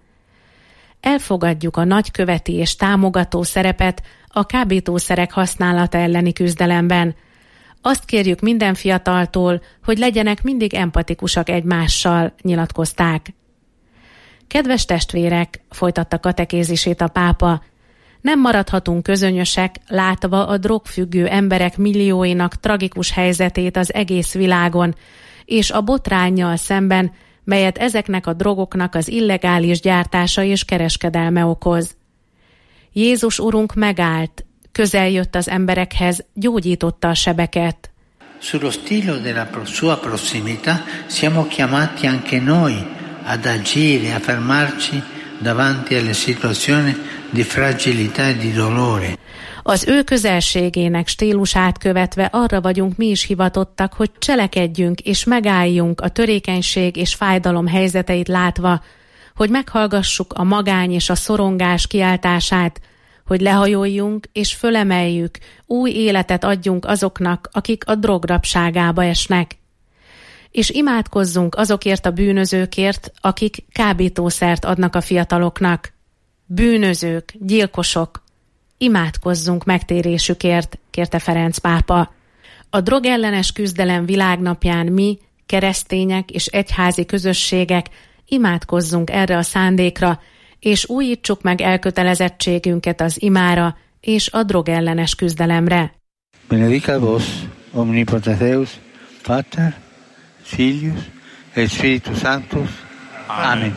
Elfogadjuk a nagyköveti és támogató szerepet a kábítószerek használata elleni küzdelemben. Azt kérjük minden fiataltól, hogy legyenek mindig empatikusak egymással, nyilatkozták. Kedves testvérek, folytatta katekézisét a pápa, nem maradhatunk közönyösek, látva a drogfüggő emberek millióinak tragikus helyzetét az egész világon, és a botránnyal szemben, melyet ezeknek a drogoknak az illegális gyártása és kereskedelme okoz. Jézus Urunk megállt, közel jött az emberekhez, gyógyította a sebeket. Sullo stilo della sua prossimità siamo chiamati anche noi ad agire, a fermarci davanti alle situazioni di fragilità e di dolore. Az ő közelségének stílusát követve arra vagyunk mi is hivatottak, hogy cselekedjünk és megálljunk a törékenység és fájdalom helyzeteit látva, hogy meghallgassuk a magány és a szorongás kiáltását, hogy lehajoljunk és fölemeljük, új életet adjunk azoknak, akik a drograbságába esnek. És imádkozzunk azokért a bűnözőkért, akik kábítószert adnak a fiataloknak. Bűnözők, gyilkosok, imádkozzunk megtérésükért, kérte Ferenc pápa. A drogellenes küzdelem világnapján mi, keresztények és egyházi közösségek imádkozzunk erre a szándékra, és újítsuk meg elkötelezettségünket az imára és a drogellenes küzdelemre. Benedicat vos, omnipotens Deus, Pater, Filius et Spiritus Sanctus. Amen.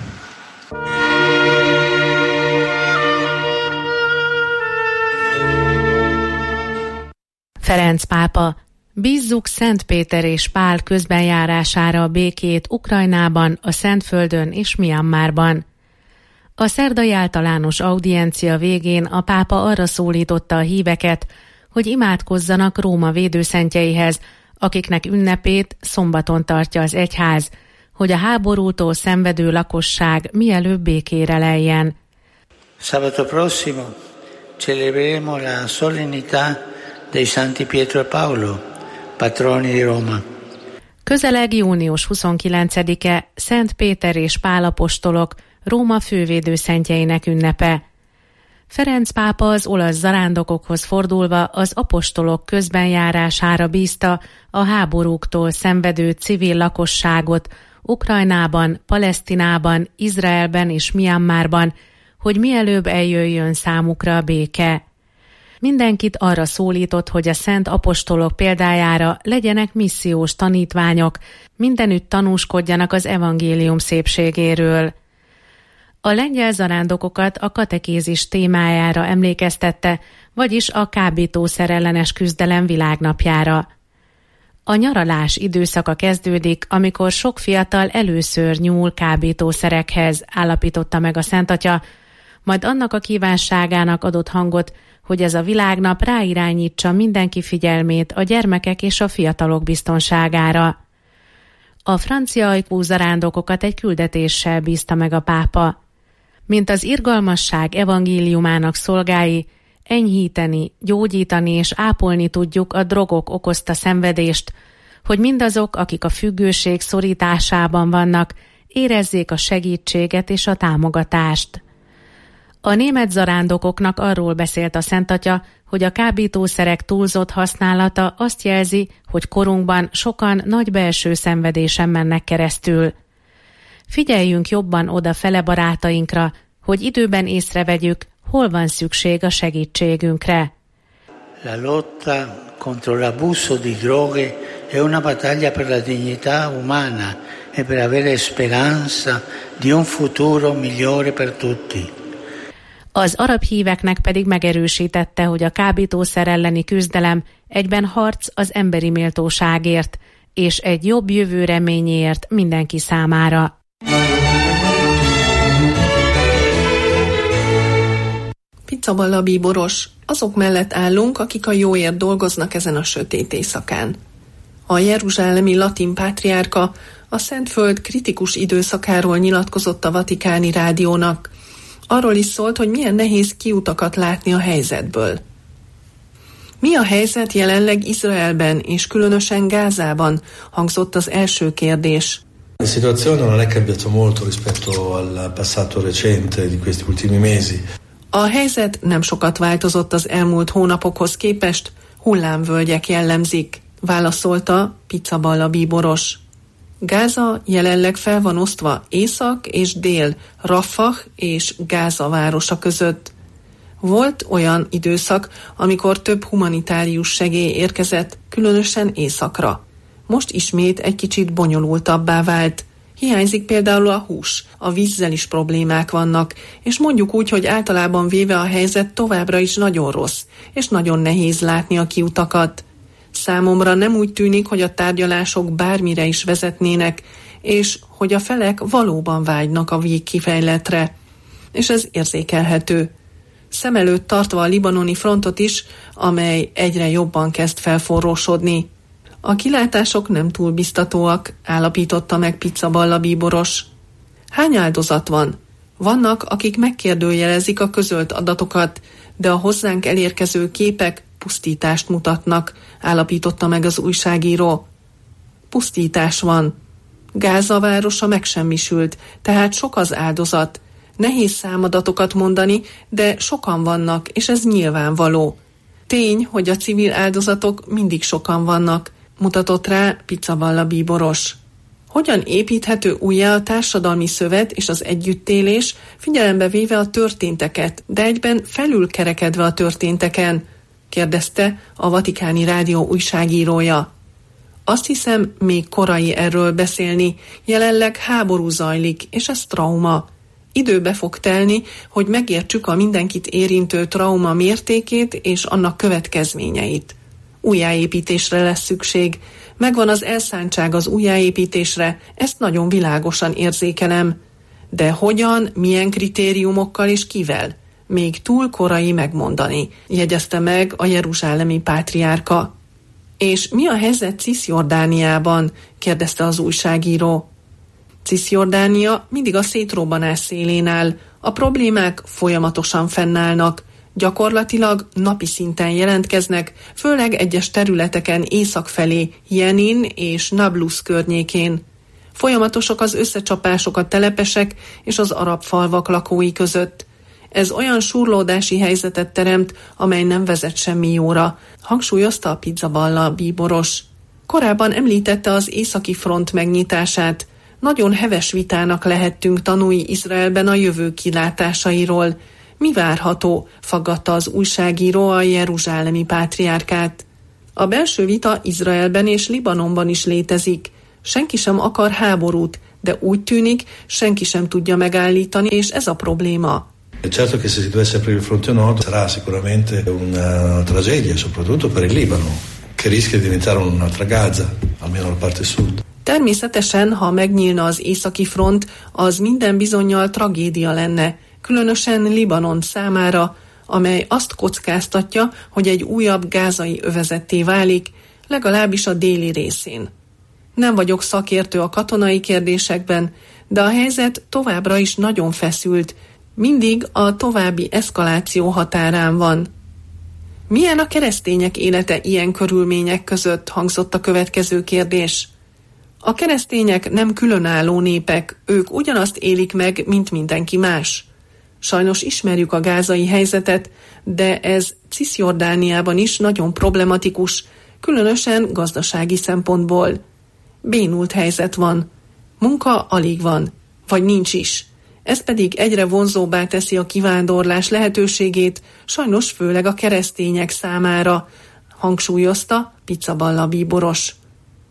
Ferenc pápa, bízzuk Szent Péter és Pál közbenjárására a békét Ukrajnában, a Szentföldön és Myanmarban. A szerdai általános audiencia végén a pápa arra szólította a híveket, hogy imádkozzanak Róma védőszentjeihez, akiknek ünnepét szombaton tartja az egyház, hogy a háborútól szenvedő lakosság mielőbb békére leljen. Sabato prossimo celebreremo la solennità dei Santi Pietro e Paolo, patroni di Roma. Közeleg június huszonkilencedike Szent Péter és Pál apostolok, Róma fővédőszentjeinek ünnepe. Ferenc pápa az olasz zarándokokhoz fordulva az apostolok közbenjárására bízta a háborúktól szenvedő civil lakosságot Ukrajnában, Palesztinában, Izraelben és Myanmarban, hogy mielőbb eljöjjön számukra a béke. Mindenkit arra szólított, hogy a szent apostolok példájára legyenek missziós tanítványok, mindenütt tanúskodjanak az evangélium szépségéről. A lengyel zarándokokat a katekézis témájára emlékeztette, vagyis a kábítószerellenes küzdelem világnapjára. A nyaralás időszaka kezdődik, amikor sok fiatal először nyúl kábítószerekhez, állapította meg a Szentatya, majd annak a kívánságának adott hangot, hogy ez a világnap ráirányítsa mindenki figyelmét a gyermekek és a fiatalok biztonságára. A francia ajkú zarándokokat egy küldetéssel bízta meg a pápa. Mint az irgalmasság evangéliumának szolgái, enyhíteni, gyógyítani és ápolni tudjuk a drogok okozta szenvedést, hogy mindazok, akik a függőség szorításában vannak, érezzék a segítséget és a támogatást. A német zarándokoknak arról beszélt a Szentatya, hogy a kábítószerek túlzott használata azt jelzi, hogy korunkban sokan nagy belső szenvedésen mennek keresztül. Figyeljünk jobban oda fele barátainkra, hogy időben észrevegyük, hol van szükség a segítségünkre. La lotta contro l'abuso di droghe è una battaglia per la dignità umana e per avere speranza di un futuro migliore per tutti. Az arab híveknek pedig megerősítette, hogy a kábítószer elleni küzdelem egyben harc az emberi méltóságért, és egy jobb jövő reményéért mindenki számára. Pizzaballa bíboros, azok mellett állunk, akik a jóért dolgoznak ezen a sötét éjszakán. A jeruzsálemi latin pátriárka a Szentföld kritikus időszakáról nyilatkozott a Vatikáni Rádiónak. Arról is szólt, hogy milyen nehéz kiutakat látni a helyzetből. Mi a helyzet jelenleg Izraelben és különösen Gázában, hangzott az első kérdés. La situazione non è cambiato molto rispetto al passato recente di questi ultimi mesi. A helyzet nem sokat változott az elmúlt hónapokhoz képest, hullámvölgyek jellemzik, válaszolta Pizzaballa bíboros. Gáza jelenleg fel van osztva észak és dél, Rafah és Gáza városa között. Volt olyan időszak, amikor több humanitárius segély érkezett, különösen északra. Most ismét egy kicsit bonyolultabbá vált. Hiányzik például a hús, a vízzel is problémák vannak, és mondjuk úgy, hogy általában véve a helyzet továbbra is nagyon rossz, és nagyon nehéz látni a kiutakat. Számomra nem úgy tűnik, hogy a tárgyalások bármire is vezetnének, és hogy a felek valóban vágynak a végkifejletre. És ez érzékelhető. Szem előtt tartva a libanoni frontot is, amely egyre jobban kezd felforrósodni. A kilátások nem túl biztatóak, állapította meg Pizzaballa bíboros. Hány áldozat van? Vannak, akik megkérdőjelezik a közölt adatokat, de a hozzánk elérkező képek pusztítást mutatnak, állapította meg az újságíró. Pusztítás van. Gáza városa megsemmisült, tehát sok az áldozat. Nehéz számadatokat mondani, de sokan vannak, és ez nyilvánvaló. Tény, hogy a civil áldozatok mindig sokan vannak, mutatott rá Pizzaballa bíboros. Hogyan építhető újjá a társadalmi szövet és az együttélés, figyelembe véve a történteket, de egyben felülkerekedve a történteken? Kérdezte a Vatikáni Rádió újságírója. Azt hiszem, még korai erről beszélni, jelenleg háború zajlik, és ez trauma. Időbe fog telni, hogy megértsük a mindenkit érintő trauma mértékét és annak következményeit. Újjáépítésre lesz szükség. Megvan az elszántság az újjáépítésre, ezt nagyon világosan érzékelem. De hogyan, milyen kritériumokkal és kivel? Még túl korai megmondani, jegyezte meg a jeruzsálemi pátriárka. És mi a helyzet Cisjordániában? Kérdezte az újságíró. Cisjordánia mindig a szétrobbanás szélén áll. A problémák folyamatosan fennállnak. Gyakorlatilag napi szinten jelentkeznek, főleg egyes területeken észak felé, Jenin és Nablus környékén. Folyamatosak az összecsapások a telepesek és az arab falvak lakói között. Ez olyan surlódási helyzetet teremt, amely nem vezet semmi jóra, hangsúlyozta a Pizzaballa bíboros. Korábban említette az északi front megnyitását. Nagyon heves vitának lehettünk tanúi Izraelben a jövő kilátásairól. Mi várható? Faggatta az újságíró a jeruzsálemi pátriárkát. A belső vita Izraelben és Libanonban is létezik. Senki sem akar háborút, de úgy tűnik, senki sem tudja megállítani, és ez a probléma. Certo che se si dovesse aprire il fronte nord sarà sicuramente una tragedia, soprattutto per il Libano, che rischia di diventare un'altra Gaza, almeno la parte sud. Természetesen, ha megnyílna az északi front, az minden bizonnyal tragédia lenne, különösen Libanon számára, amely azt kockáztatja, hogy egy újabb gázai övezetté válik, legalábbis a déli részén. Nem vagyok szakértő a katonai kérdésekben, de a helyzet továbbra is nagyon feszült, mindig a további eszkaláció határán van. Milyen a keresztények élete ilyen körülmények között, hangzott a következő kérdés. A keresztények nem különálló népek, ők ugyanazt élik meg, mint mindenki más. Sajnos ismerjük a gázai helyzetet, de ez Cisjordániában is nagyon problematikus, különösen gazdasági szempontból. Bénult helyzet van. Munka alig van, vagy nincs is. Ez pedig egyre vonzóbbá teszi a kivándorlás lehetőségét, sajnos főleg a keresztények számára, hangsúlyozta Pizzaballa bíboros.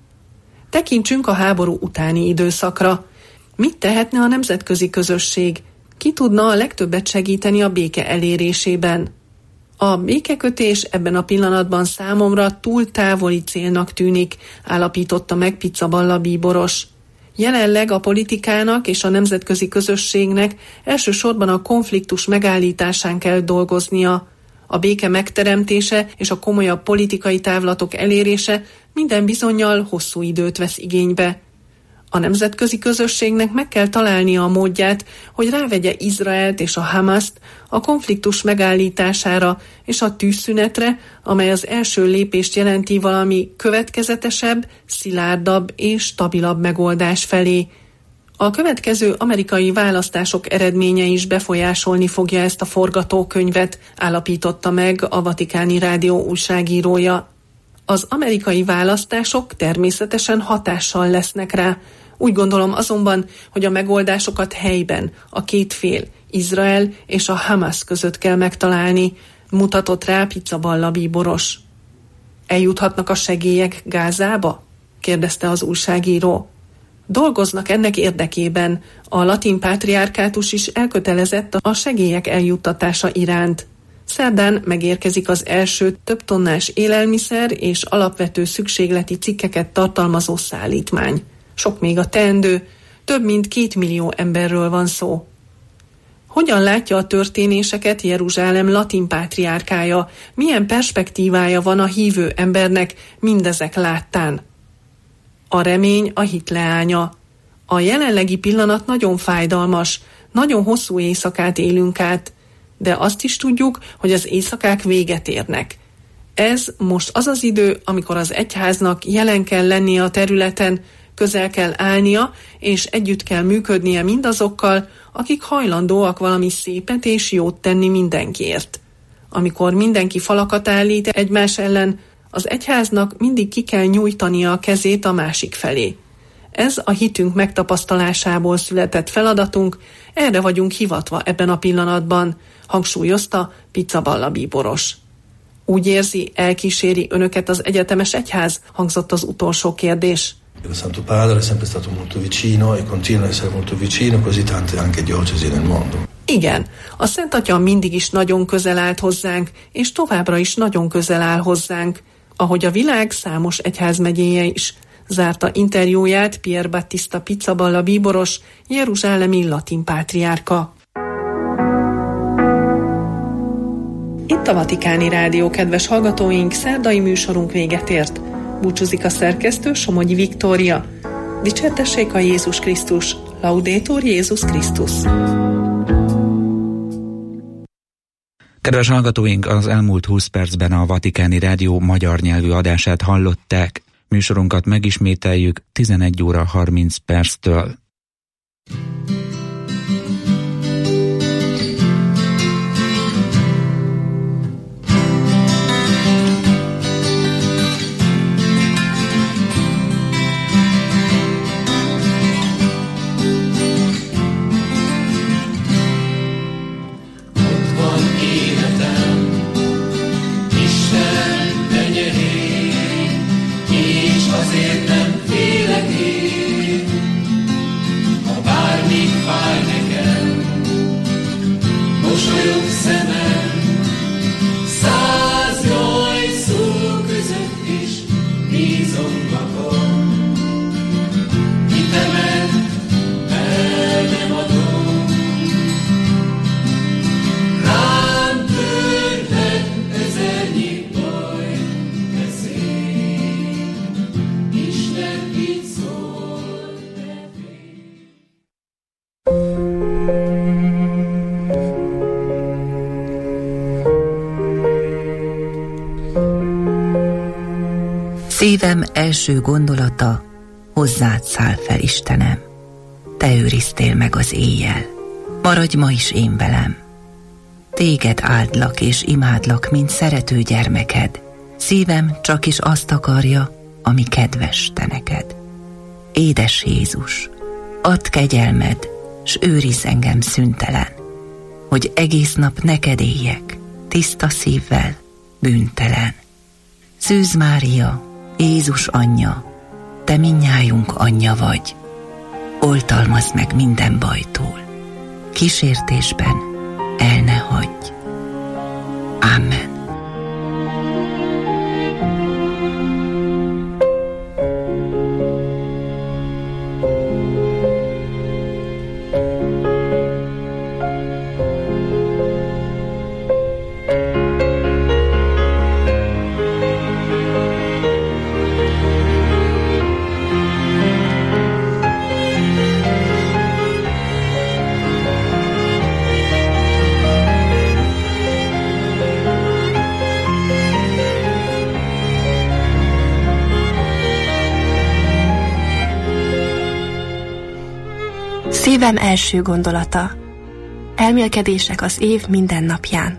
Tekintsünk a háború utáni időszakra. Mit tehetne a nemzetközi közösség? Ki tudna a legtöbbet segíteni a béke elérésében? A békekötés ebben a pillanatban számomra túl távoli célnak tűnik, állapította meg Pizzaballa bíboros. Jelenleg a politikának és a nemzetközi közösségnek elsősorban a konfliktus megállításán kell dolgoznia. A béke megteremtése és a komolyabb politikai távlatok elérése minden bizonnyal hosszú időt vesz igénybe. A nemzetközi közösségnek meg kell találnia a módját, hogy rávegye Izraelt és a Hamaszt a konfliktus megállítására és a tűzszünetre, amely az első lépést jelenti valami következetesebb, szilárdabb és stabilabb megoldás felé. A következő amerikai választások eredménye is befolyásolni fogja ezt a forgatókönyvet, állapította meg a Vatikáni Rádió újságírója. Az amerikai választások természetesen hatással lesznek rá. Úgy gondolom azonban, hogy a megoldásokat helyben, a két fél, Izrael és a Hamas között kell megtalálni, mutatott rá Pizzaballa bíboros. Eljuthatnak a segélyek Gázába? Kérdezte az újságíró. Dolgoznak ennek érdekében. A latin pátriárkátus is elkötelezett a segélyek eljuttatása iránt. Szerdán megérkezik az első több tonnás élelmiszer és alapvető szükségleti cikkeket tartalmazó szállítmány. Sok még a teendő, több mint két millió emberről van szó. Hogyan látja a történéseket Jeruzsálem latin pátriárkája? Milyen perspektívája van a hívő embernek mindezek láttán? A remény a hit leánya. A jelenlegi pillanat nagyon fájdalmas, nagyon hosszú éjszakát élünk át, de azt is tudjuk, hogy az éjszakák véget érnek. Ez most az az idő, amikor az egyháznak jelen kell lennie a területen, közel kell állnia, és együtt kell működnie mindazokkal, akik hajlandóak valami szépet és jót tenni mindenkiért. Amikor mindenki falakat állít egymás ellen, az egyháznak mindig ki kell nyújtania a kezét a másik felé. Ez a hitünk megtapasztalásából született feladatunk, erre vagyunk hivatva ebben a pillanatban, hangsúlyozta Pizzaballa bíboros. Úgy érzi, elkíséri önöket az egyetemes egyház? Hangzott az utolsó kérdés. Il Santo Padre è sempre stato molto vicino e continua a essere molto vicino, così tante anche diocesi nel mondo. Igen, a Szent Atya mindig is nagyon közel állt hozzánk, és továbbra is nagyon közel áll hozzánk, ahogy a világ számos egyházmegyéje is. Zárta interjúját Pier Battista Pizzaballa bíboros, jeruzsálemi latin pátriárka. Itt a Vatikáni Rádió, kedves hallgatóink, szerdai műsorunk véget ért. Búcsúzik a szerkesztő, Somogyi Viktória. Dicsértessék a Jézus Krisztus, Laudetur Jézus Krisztus. Kedves hallgatóink, az elmúlt húsz percben a Vatikáni Rádió magyar nyelvű adását hallották. Műsorunkat megismételjük tizenegy óra harminc perctől. Azért nem félek én, ha bármit fáj nekem, mosolyog szemem, száz jaj szó között is bízom magam. Hitemet el nem adom, rám törhet ezernyi baj, veszély. Isten így szól nevén. Szívem első gondolata, hozzád száll fel, Istenem. Te őriztél meg az éjjel, maradj ma is én velem. Téged áldlak és imádlak, mint szerető gyermeked. Szívem csak is azt akarja, ami kedves te neked. Édes Jézus, add kegyelmed, s őrizz engem szüntelen, hogy egész nap neked éljek, tiszta szívvel, bűntelen. Szűz Mária, Jézus anyja, te mindnyájunk anyja vagy, oltalmazd meg minden bajtól, kísértésben el ne hagyj. Amen. Szívem első gondolata. Elmélkedések az év minden napján.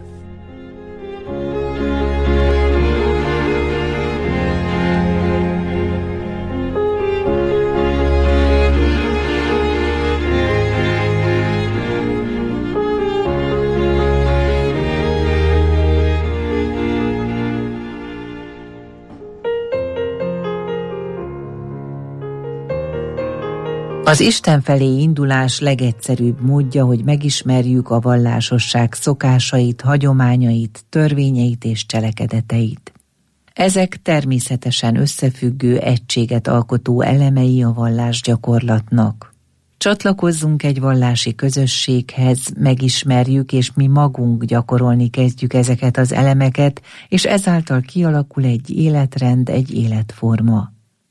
Az Isten felé indulás legegyszerűbb módja, hogy megismerjük a vallásosság szokásait, hagyományait, törvényeit és cselekedeteit. Ezek természetesen összefüggő, egységet alkotó elemei a vallásgyakorlatnak. Csatlakozzunk egy vallási közösséghez, megismerjük, és mi magunk gyakorolni kezdjük ezeket az elemeket, és ezáltal kialakul egy életrend, egy életforma.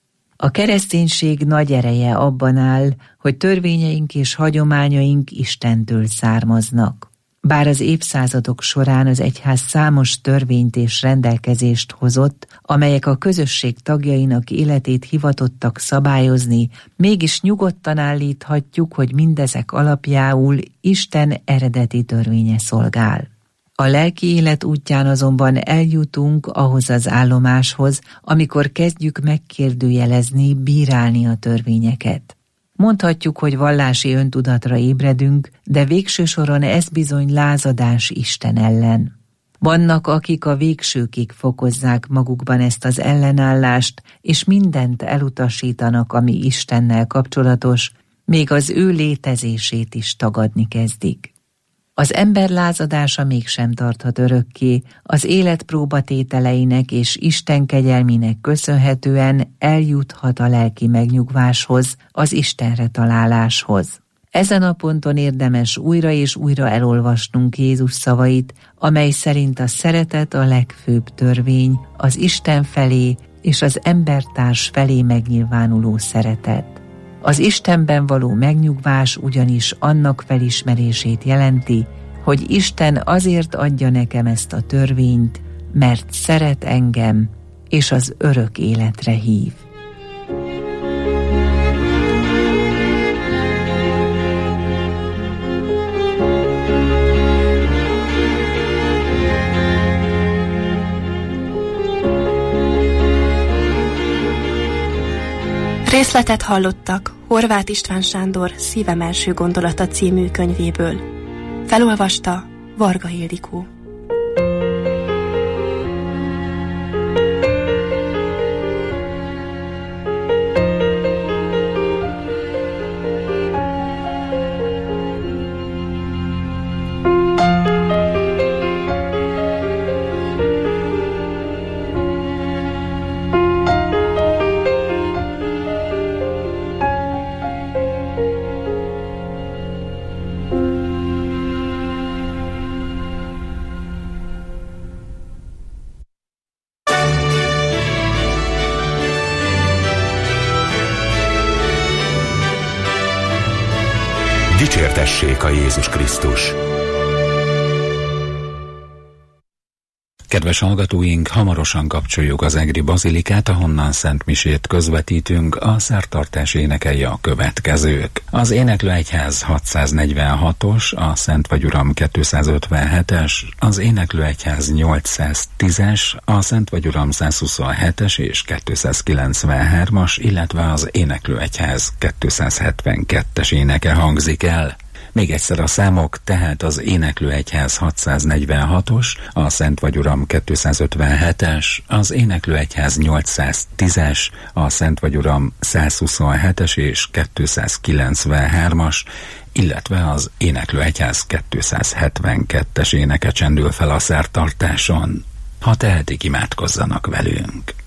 A kereszténység nagy ereje abban áll, hogy törvényeink és hagyományaink Istentől származnak. Bár az évszázadok során az egyház számos törvényt és rendelkezést hozott, amelyek a közösség tagjainak életét hivatottak szabályozni, mégis nyugodtan állíthatjuk, hogy mindezek alapjául Isten eredeti törvénye szolgál. A lelki élet útján azonban eljutunk ahhoz az állomáshoz, amikor kezdjük megkérdőjelezni, bírálni a törvényeket. Mondhatjuk, hogy vallási öntudatra ébredünk, de végső soron ez bizony lázadás Isten ellen. Vannak, akik a végsőkig fokozzák magukban ezt az ellenállást, és mindent elutasítanak, ami Istennel kapcsolatos, még az ő létezését is tagadni kezdik. Az ember lázadása mégsem tarthat örökké, az élet próbatételeinek és Isten kegyelmének köszönhetően eljuthat a lelki megnyugváshoz, az Istenre találáshoz. Ezen a ponton érdemes újra és újra elolvasnunk Jézus szavait, amely szerint a szeretet a legfőbb törvény, az Isten felé és az embertárs felé megnyilvánuló szeretet. Az Istenben való megnyugvás ugyanis annak felismerését jelenti, hogy Isten azért adja nekem ezt a törvényt, mert szeret engem, és az örök életre hív. Részletet hallottak Horváth István Sándor Szívem első gondolata című könyvéből. Felolvasta Varga Ildikó. Dicsértessék a Jézus Krisztus! Kedves hallgatóink, hamarosan kapcsoljuk az egri bazilikát, ahonnan szentmisét közvetítünk, a szertartás énekei a következők. Az Éneklőegyház hatszáznegyvenhatos, a Szent Vagy Uram kétszázötvenhetes, az Éneklőegyház nyolcszáztízes, a Szent Vagy Uram százhuszonhetes és kétszázkilencvenhármas, illetve az Éneklőegyház kétszázhetvenkettes éneke hangzik el. Még egyszer a számok, tehát az Éneklő Egyház hatszáznegyvenhatos, a Szent Vagy Uram kétszázötvenhetes, az Éneklő Egyház nyolcszáztízes, a Szent Vagy Uram százhuszonhetes és kétszázkilencvenhármas, illetve az Éneklő Egyház kétszázhetvenkettes éneke csendül fel a szertartáson. Ha tehetik, imádkozzanak velünk.